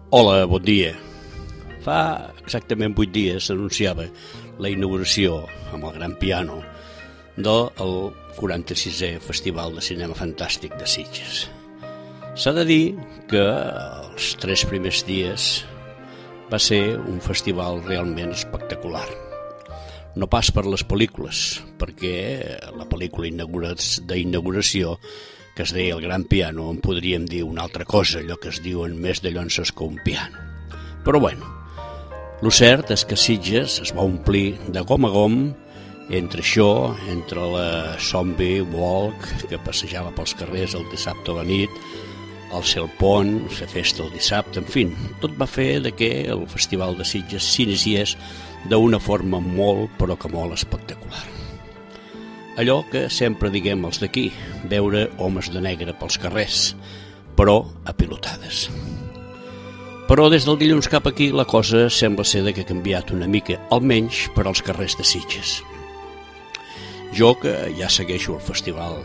Hola, bon dia. Fa exactament 8 dies s'anunciava la inauguració amb el Gran Piano del 46è Festival de Cinema Fantàstic de Sitges. S'ha de dir que els 3 primers dies va ser un festival realment espectacular. No pas per les pel·lícules, perquè la pel·lícula d'inauguració, que es deia El Gran Piano, en podríem dir una altra cosa, allò que es diuen més de llonses que un piano. Però bueno, lo cert és que Sitges es va omplir de gom a gom entre això, entre la zombie walk que passejava pels carrers el dissabte a la nit, el Cel Pont, la festa el dissabte, en fi, tot va fer de que el Festival de Sitges s'iniciés d'una forma molt, però que molt espectacular. Allò que sempre diguem els d'aquí, veure homes de negre pels carrers, però a pilotades. Però des del dilluns cap aquí la cosa sembla ser que ha canviat una mica, almenys per als carrers de Sitges. Jo, que ja segueixo el festival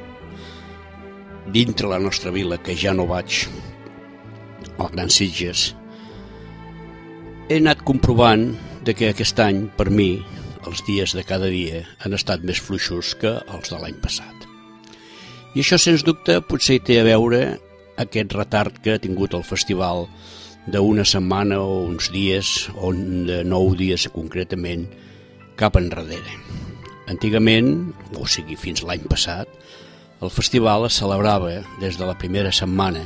dintre la nostra vila, que ja no vaig al Gran Sitges, he anat comprovant que aquest any, per mi, els dies de cada dia han estat més fluixos que els de l'any passat. I això, sens dubte, potser hi té a veure aquest retard que ha tingut el festival d'una setmana o uns dies, o de 9 dies concretament, cap enrere. Antigament, o sigui fins l'any passat, el festival es celebrava des de la primera setmana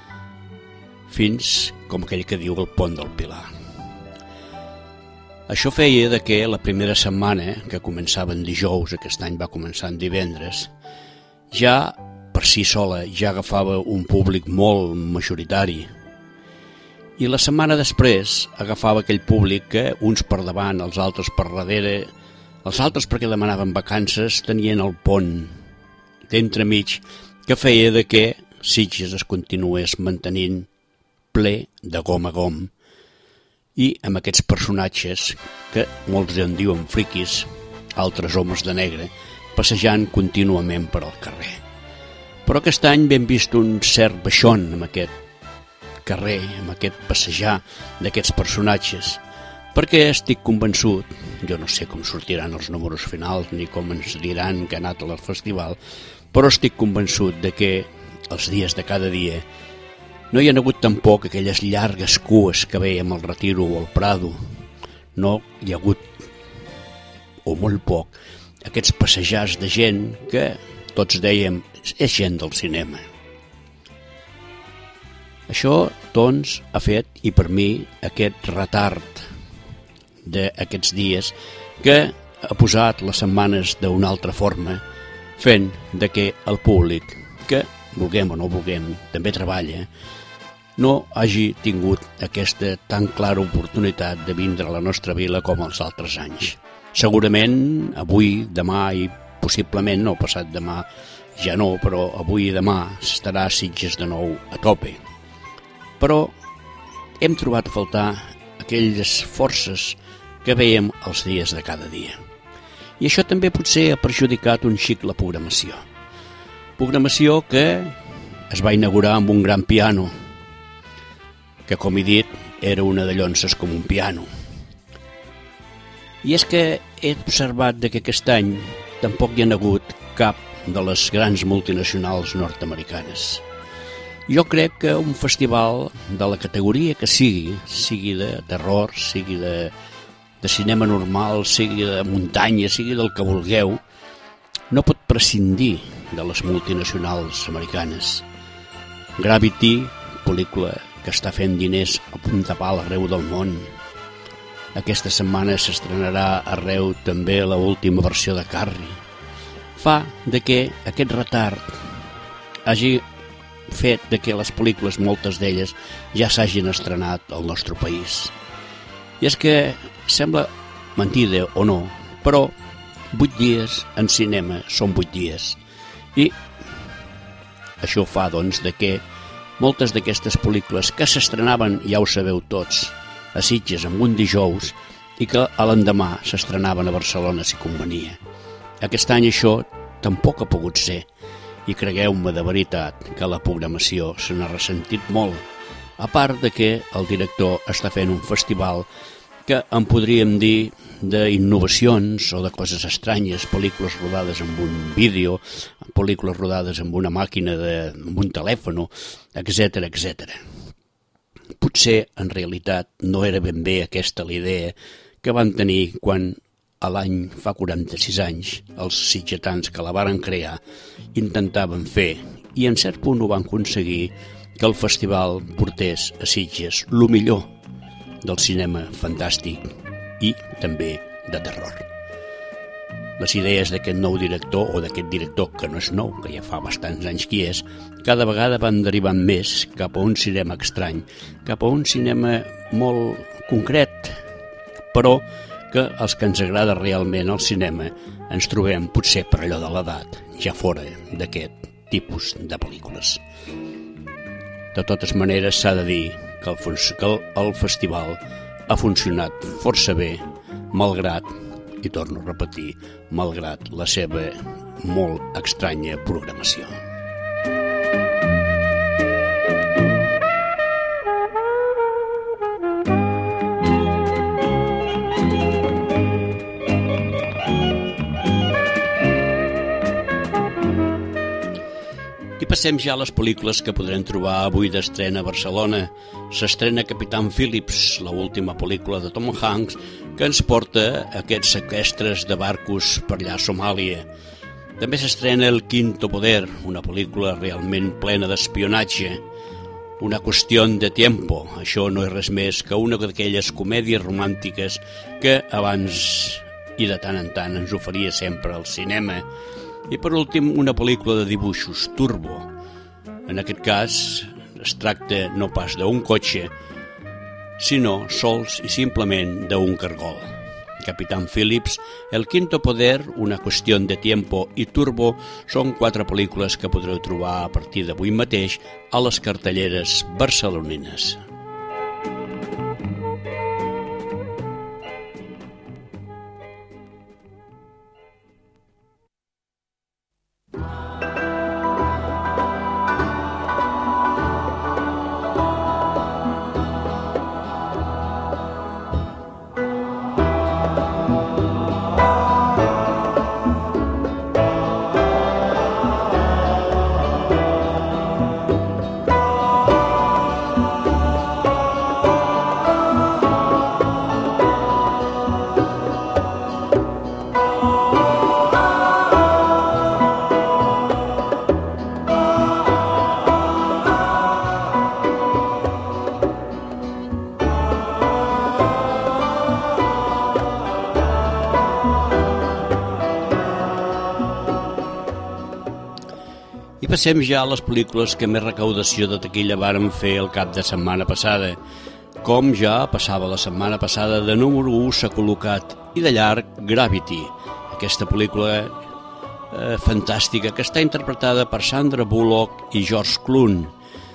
fins, com aquell que diu, el Pont del Pilar. Això feia que la primera setmana, que començava en dijous, aquest any va començar en divendres, ja per si sola ja agafava un públic molt majoritari. I la setmana després agafava aquell públic que uns per davant, els altres per darrere, els altres perquè demanaven vacances, tenien el pont d'entremig que feia que Sitges es continués mantenint ple de gom a gom i amb aquests personatges que molts en diuen friquis, altres homes de negre, passejant contínuament per al carrer. Però aquest any hem vist un cert baixón amb aquest carrer, amb aquest passejar d'aquests personatges, perquè estic convençut, jo no sé com sortiran els números finals ni com ens diran que ha anat al festival, però estic convençut que els dies de cada dia no hi ha hagut tampoc aquelles llargues cues que veiem al Retiro o al Prado. No hi ha hagut, o molt poc, aquests passejars de gent que tots dèiem és gent del cinema. Això, doncs, ha fet, i per mi, aquest retard d'aquests dies que ha posat les setmanes d'una altra forma, fent que el públic, que vulguem o no vulguem, també treballa, no hagi tingut aquesta tan clara oportunitat de vindre a la nostra vila com els altres anys. Segurament avui, demà i possiblement, no passat demà, ja no, però avui i demà estarà Sitges de nou a tope. Però hem trobat a faltar aquelles forces que veiem els dies de cada dia. I això també potser ha perjudicat un xic la programació. Programació que es va inaugurar amb un gran piano, que, com he dit, era una de llonses com un piano. I és que he observat que aquest any tampoc hi ha hagut cap de les grans multinacionals nord-americanes. Jo crec que un festival de la categoria que sigui de terror, sigui de cinema normal, sigui de muntanya, sigui del que vulgueu, no pot prescindir de les multinacionals americanes. Gravity, pel·lícula que està fent diners a punta pala arreu del món. Aquesta setmana s'estrenarà arreu també l'última versió de Carrie. Fa que aquest retard hagi fet que les pel·lícules, moltes d'elles, ja s'hagin estrenat al nostre país. I és que sembla mentida o no, però 8 dies en cinema són 8 dies. I això fa, doncs, que moltes d'aquestes pel·lícules que s'estrenaven, ja ho sabeu tots, a Sitges en un dijous i que a l'endemà s'estrenaven a Barcelona si convenia. Aquest any això tampoc ha pogut ser i cregueu-me de veritat que la programació se n'ha ressentit molt A part de que el director està fent un festival que en podríem dir d'innovacions o de coses estranyes, pel·lícules rodades amb un vídeo, pel·lícules rodades amb una màquina, amb un telèfon, etc etc. Potser, en realitat, no era ben bé aquesta la idea que van tenir quan a l'any fa 46 anys els sitgetans que la varen crear intentaven fer, i en cert punt ho van aconseguir, que el festival portés a Sitges el millor del cinema fantàstic i també de terror. Les idees d'aquest nou director, o d'aquest director que no és nou, que ja fa bastants anys que és, cada vegada van derivant més cap a un cinema estrany, cap a un cinema molt concret, però que els que ens agrada realment el cinema ens trobem, potser per allò de l'edat, ja fora d'aquest tipus de pel·lícules. De totes maneres, s'ha de dir que el festival ha funcionat força bé, malgrat, i torno a repetir, malgrat la seva molt estranya programació. I passem ja a les pel·lícules que podrem trobar avui d'estrena a Barcelona. S'estrena Capitán Phillips, l'última pel·lícula de Tom Hanks, que ens porta a aquests sequestres de barcos per allà a Somàlia. També s'estrena El Quinto Poder, una pel·lícula realment plena d'espionatge. Una qüestió de tiempo, això no és res més que una d'aquelles comèdies romàntiques que abans i de tant en tant ens oferia sempre al cinema. I per últim, una pel·lícula de dibuixos, Turbo. En aquest cas, es tracta no pas d'un cotxe, sinó sols i simplement d'un cargol. Capitán Phillips, El Quinto Poder, Una qüestió de tiempo i Turbo són 4 pel·lícules que podreu trobar a partir d'avui mateix a les cartelleres barcelonines. I passem ja a les pel·lícules que més recaudació de taquilla varen fer el cap de setmana passada. Com ja passava la setmana passada, de número 1 s'ha col·locat, i de llarg, Gravity, aquesta pel·lícula fantàstica que està interpretada per Sandra Bullock i George Clooney.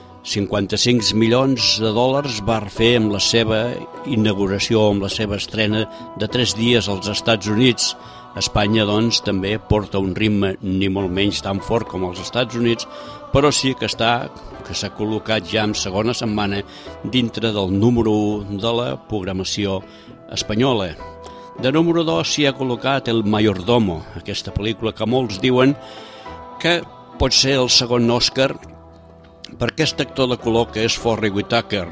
55 milions de dòlars va fer amb la seva inauguració, amb la seva estrena de 3 dies als Estats Units. Espanya, doncs, també porta un ritme ni molt menys tan fort com els Estats Units, però sí que s'ha col·locat ja en segona setmana dintre del número 1 de la programació espanyola. De número 2 s'hi ha col·locat El Mayordomo, aquesta pel·lícula que molts diuen que pot ser el segon Òscar per aquest actor de color que és Forest Whitaker.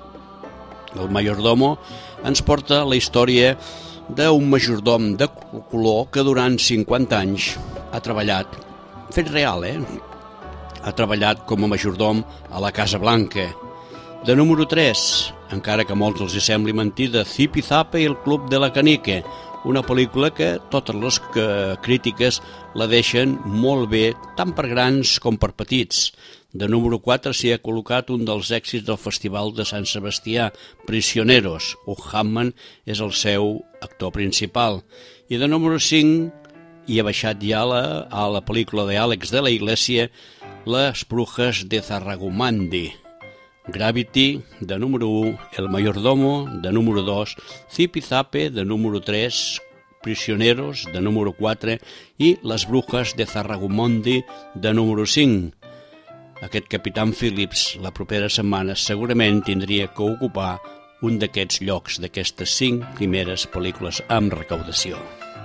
El Mayordomo ens porta la història d'un majordom de color que durant 50 anys ha treballat, fet real, ha treballat com a majordom a la Casa Blanca. De número 3, encara que a molts els sembli mentida, Zipi Zape i el Club de la Canica, una pel·lícula que totes les crítiques la deixen molt bé, tant per grans com per petits. De número 4 s'hi ha col·locat un dels èxits del Festival de Sant Sebastià, Prisioneros. Hugh Jackman és el seu actor principal. I de número 5 hi ha baixat ja a la pel·lícula d'Àlex de la Iglesia, Les Brujas de Zarragumandi. Gravity, de número 1, El Mayordomo, de número 2, Zipi Zape, de número 3, Prisioneros, de número 4, i Les Brujas de Zarragumandi, de número 5. aquest Capitán Phillips la propera setmana segurament tindria que ocupar un d'aquests llocs d'aquestes 5 primeres pel·lícules amb recaudació.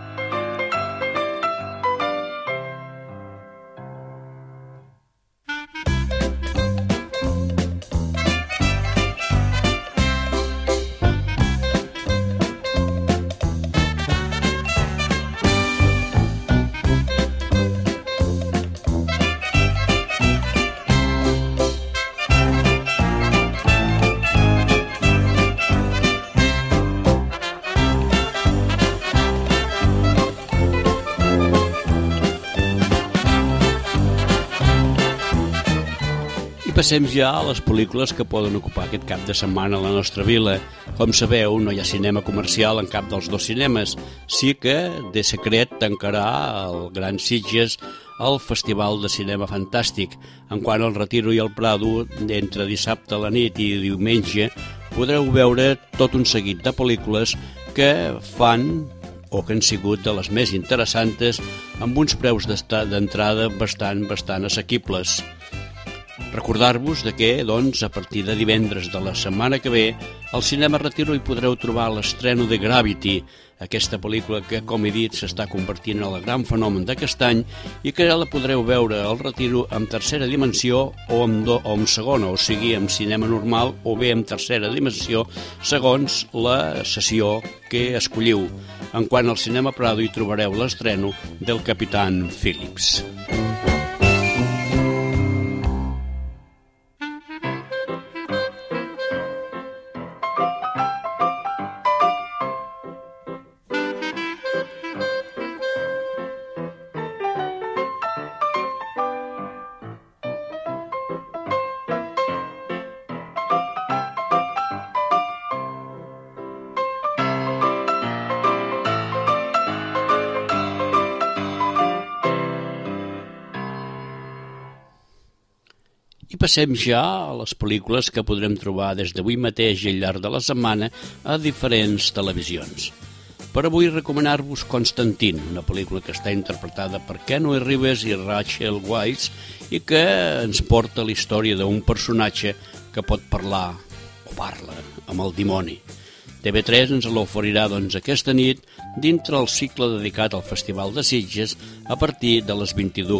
Passem ja a les pel·lícules que poden ocupar aquest cap de setmana a la nostra vila. Com sabeu, no hi ha cinema comercial en cap dels 2 cinemes. Sí que, de secret, tancarà el Gran Sitges el Festival de Cinema Fantàstic. En quant al Retiro i el Prado, entre dissabte a la nit i diumenge, podreu veure tot un seguit de pel·lícules que fan o que han sigut de les més interessants amb uns preus d'entrada bastant assequibles. Recordar-vos que, doncs, a partir de divendres de la setmana que ve, al Cinema Retiro hi podreu trobar l'estreno de Gravity, aquesta pel·lícula que, com he dit, s'està convertint en el gran fenomen d'aquest any i que la podreu veure al Retiro en tercera dimensió o en segona, o sigui, en cinema normal o bé en tercera dimensió, segons la sessió que escolliu. En quant al Cinema Prado hi trobareu l'estreno del Capitán Phillips. I passem ja a les pel·lícules que podrem trobar des d'avui mateix i al llarg de la setmana a diferents televisions. Per avui recomanar-vos Constantine, una pel·lícula que està interpretada per Keanu Reeves i Rachel Weisz i que ens porta la història d'un personatge que pot parlar o parla amb el dimoni. TV3 ens l'oferirà aquesta nit dintre el cicle dedicat al Festival de Sitges a partir de les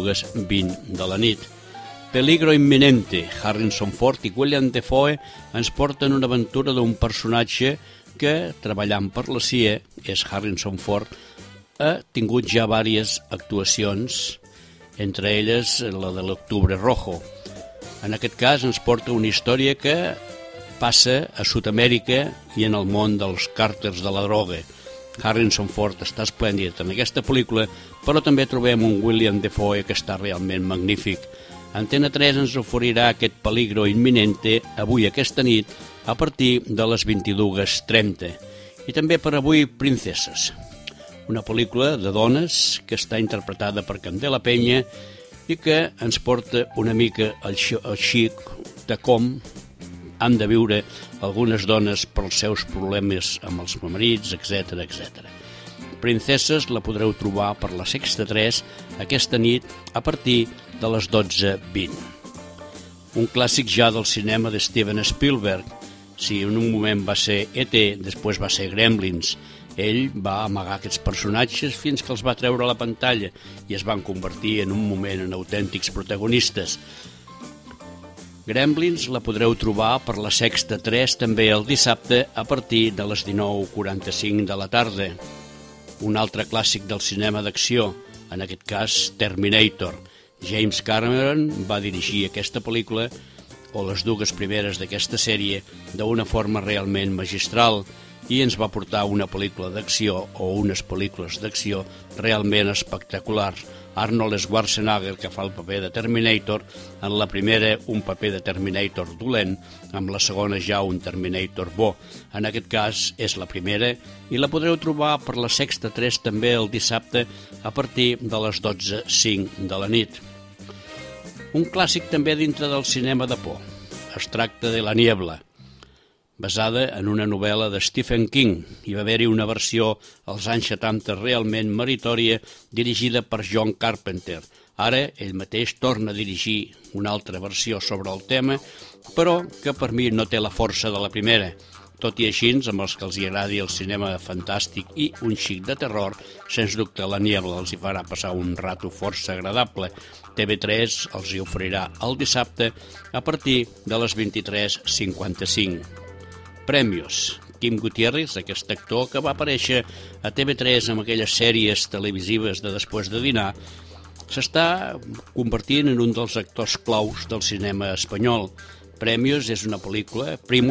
22:20 de la nit. Peligro Imminente, Harrison Ford i William Dafoe ens porten una aventura d'un personatge que, treballant per la CIA, és Harrison Ford, ha tingut ja diverses actuacions, entre elles la de l'Octubre Rojo. En aquest cas ens porta una història que passa a Sud-amèrica i en el món dels càrtels de la droga. Harrison Ford està esplèndid en aquesta pel·lícula, però també trobem un William Dafoe que està realment magnífic. Antena 3 ens oferirà aquest Peligro Imminente avui aquesta nit a partir de les 22:30. I també per avui Princeses, una pel·lícula de dones que està interpretada per Candela Peña i que ens porta una mica el xic de com han de viure algunes dones pels seus problemes amb els marits, etc. etc. Princeses la podreu trobar per la Sexta 3 aquesta nit a partir de les 12:20. Un clàssic ja del cinema de Steven Spielberg. Si en un moment va ser E.T., després va ser Gremlins. Ell va amagar aquests personatges fins que els va treure a la pantalla i es van convertir en un moment en autèntics protagonistes. Gremlins la podreu trobar per la Sexta 3 també el dissabte a partir de les 19:45 de la tarda. Un altre clàssic del cinema d'acció, en aquest cas Terminator. James Cameron va dirigir aquesta pel·lícula, o les dues primeres d'aquesta sèrie, d'una forma realment magistral i ens va portar una pel·lícula d'acció o unes pel·lícules d'acció realment espectaculars. Arnold Schwarzenegger, que fa el paper de Terminator, en la primera un paper de Terminator dolent, amb la segona ja un Terminator bo. En aquest cas és la primera i la podreu trobar per la Sexta 3 també el dissabte a partir de les 12:05 de la nit. Un clàssic també dintre del cinema de por. Es tracta de La Niebla. basada en una novel·la de Stephen King. Hi va haver-hi una versió als anys 70 realment meritòria dirigida per John Carpenter. Ara ell mateix torna a dirigir una altra versió sobre el tema, però que per mi no té la força de la primera. Tot i així, amb els que els agradi el cinema fantàstic i un xic de terror, sens dubte La Niebla els hi farà passar un rato força agradable. TV3 els hi oferirà el dissabte a partir de les 23:55. Premios. Kim Gutiérrez, aquest actor que va aparèixer a TV3 amb aquelles sèries televisives de després de dinar, s'està convertint en un dels actors claus del cinema espanyol. Primos és una pel·lícula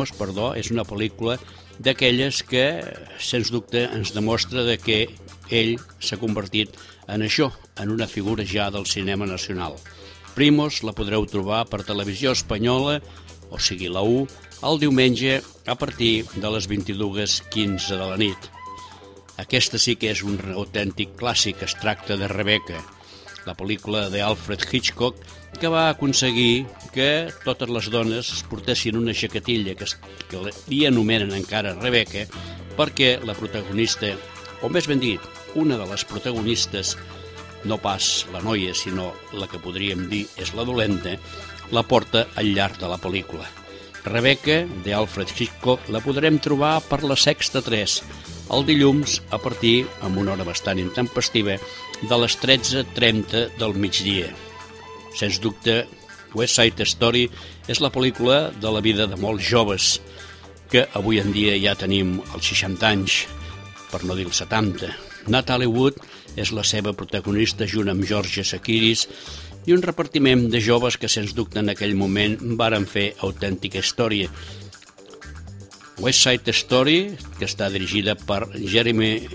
d'aquelles que, sens dubte, ens demostra que ell s'ha convertit en això, en una figura ja del cinema nacional. Primos la podreu trobar per Televisió Espanyola, o sigui la 1, el diumenge a partir de les 22:15 de la nit. Aquesta sí que és un autèntic clàssic, es tracta de Rebecca, la pel·lícula d'Alfred Hitchcock, que va aconseguir que totes les dones es portessin una jaquetilla que li anomenen encara Rebecca, perquè la protagonista, o més ben dit, una de les protagonistes, no pas la noia, sinó la que podríem dir és la dolenta, la porta al llarg de la pel·lícula. Rebecca, d'Alfred Hitchcock, la podrem trobar per la Sexta 3, el dilluns a partir, amb una hora bastant intempestiva, de les 13:30 del migdia. Sens dubte, West Side Story és la pel·lícula de la vida de molts joves, que avui en dia ja tenim els 60 anys, per no dir els 70. Natalie Wood és la seva protagonista junt amb George Sakiris i un repartiment de joves que sens dubte en aquell moment varen fer autèntica història. West Side Story, que està dirigida per Jeremy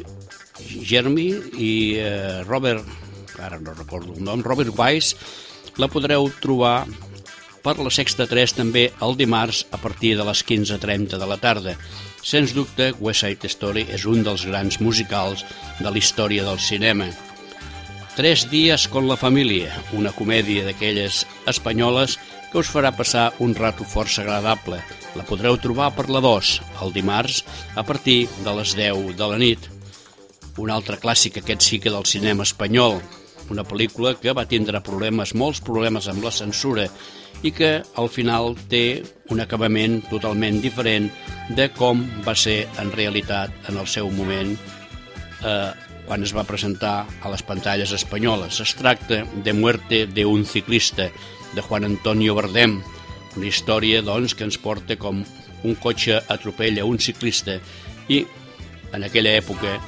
i Robert, ara no recordo el nom, Robert Wise, la podreu trobar per la Sexta 3 també el dimarts a partir de les 15:30 de la tarda. Sens dubte, West Side Story és un dels grans musicals de la història del cinema. 3 dies con la família, una comèdia d'aquelles espanyoles que us farà passar un rato força agradable. La podreu trobar per la 2, el dimarts, a partir de les 10 de la nit. Un altre clàssic, aquest sí que del cinema espanyol, una pel·lícula que va tindre molts problemes amb la censura i que al final té un acabament totalment diferent de com va ser en realitat en el seu moment quan es va presentar a les pantalles espanyoles. Es tracta de Muerte de un ciclista, de Juan Antonio Bardem, una història doncs, que ens porta com un cotxe atropella un ciclista i en aquella època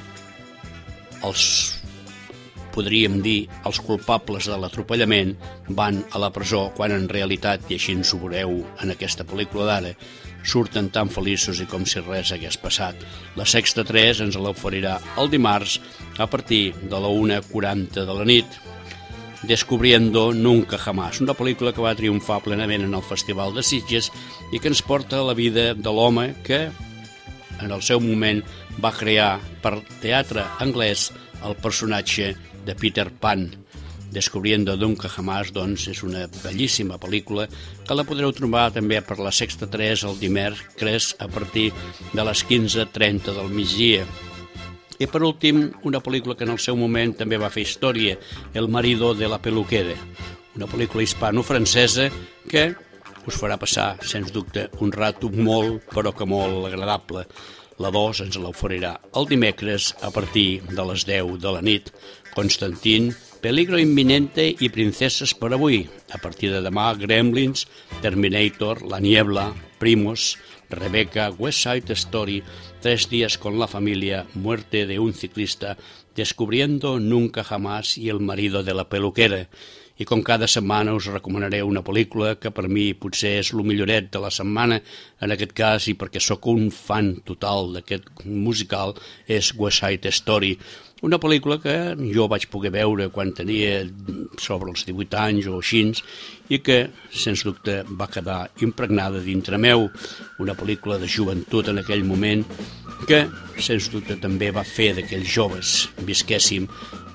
podríem dir, els culpables de l'atropellament van a la presó quan en realitat, i així ens ho veureu en aquesta pel·lícula d'ara, surten tan feliços i com si res hagués passat. La Sexta 3 ens l'oferirà el dimarts a partir de la 1:40 de la nit. Descubriendo Nunca Jamás, una pel·lícula que va triomfar plenament en el Festival de Sitges i que ens porta a la vida de l'home que en el seu moment va crear per teatre anglès el personatge de Peter Pan. Descubriendo Nunca Jamás, doncs, és una bellíssima pel·lícula que la podreu trobar també per la Sexta 3 el dimecres a partir de les 15:30 del migdia. I per últim, una pel·lícula que en el seu moment també va fer història, El marido de la peluquera, una pel·lícula hispano-francesa que us farà passar, sens dubte, un rato molt, però que molt agradable. La 2 ens l'oferirà el dimecres a partir de les 10 de la nit. Constantín, Peligro inminente i Princeses per avui. A partir de demà, Gremlins, Terminator, La Niebla, Primos, Rebecca, West Side Story, 3 días con la familia, Muerte de un ciclista, Descubriendo Nunca Jamás i El marido de la peluquera. I com cada setmana us recomanaré una pel·lícula que per mi potser és el milloret de la setmana, en aquest cas, i perquè sóc un fan total d'aquest musical, és West Side Story. Una pel·lícula que jo vaig poder veure quan tenia sobre els 18 anys o així, i que, sens dubte, va quedar impregnada dintre meu. Una pel·lícula de joventut en aquell moment que, sens dubte, també va fer que aquells joves visquéssim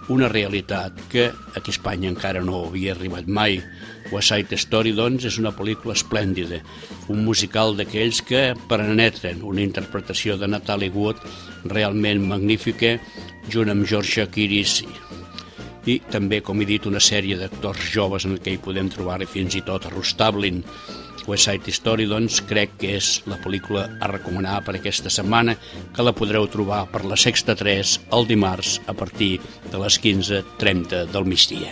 una realitat que aquí a Espanya encara no havia arribat mai. West Side Story, doncs, és una pel·lícula esplèndida, un musical d'aquells que penetren, una interpretació de Natalie Wood realment magnífica, junt amb George Kiris i també, com he dit, una sèrie d'actors joves en què hi podem trobar fins i tot a Russ Tablin. West Side Story, doncs, crec que és la pel·lícula a recomanar per aquesta setmana, que la podreu trobar per la Sexta 3 el dimarts a partir de les 15:30 del migdia.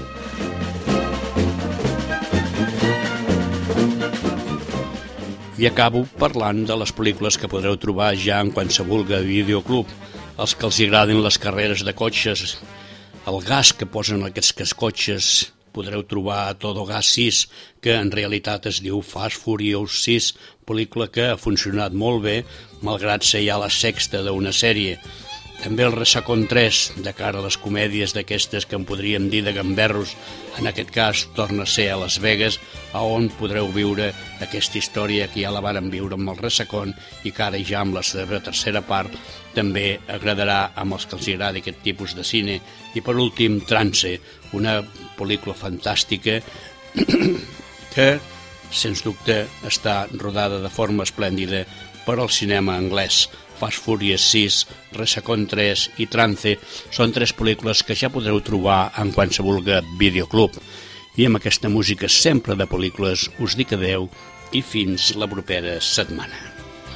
I acabo parlant de les pel·lícules que podreu trobar ja en qualsevol videoclub. Els que els agradin les carreres de cotxes, el gas que posen aquests cotxes, podreu trobar a Todo Gas 6, que en realitat es diu Fast Furious 6, pel·lícula que ha funcionat molt bé, malgrat ser ja la sexta d'una sèrie. També el Ressacón 3, de cara a les comèdies d'aquestes que en podríem dir de gamberros, en aquest cas torna a ser a Las Vegas, on podreu viure aquesta història que ja la varen viure amb el Ressacón i que ara ja amb la seva tercera part també agradarà amb els que els agradi aquest tipus de cine. I per últim, Trance, una pel·lícula fantàstica que, sens dubte, està rodada de forma esplèndida per al cinema anglès. Fast Furious 6, Ressacón 3 i Trance són 3 pel·lícules que ja podreu trobar en qualsevol videoclub. I amb aquesta música sempre de pel·lícules us dic adeu i fins la propera setmana.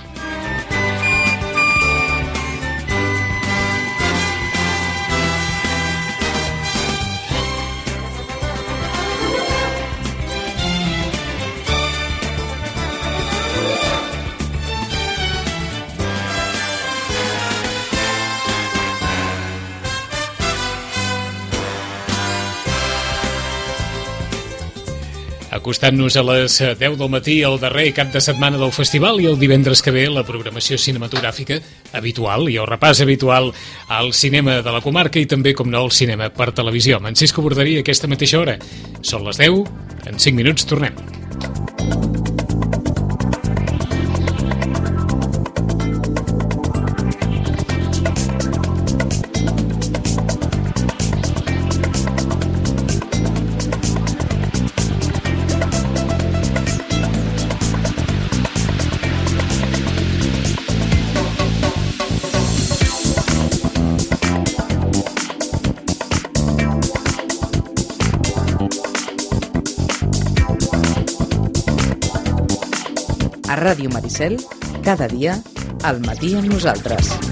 Acostant-nos a les 10 del matí, el darrer cap de setmana del festival, i el divendres que ve la programació cinematogràfica habitual i el repàs habitual al cinema de la comarca i també, com no, al cinema per televisió. Amb en Cisco Borderí, aquesta mateixa hora. Són les 10, en 5 minuts tornem. A Ràdio Maricel, cada dia, al matí amb nosaltres.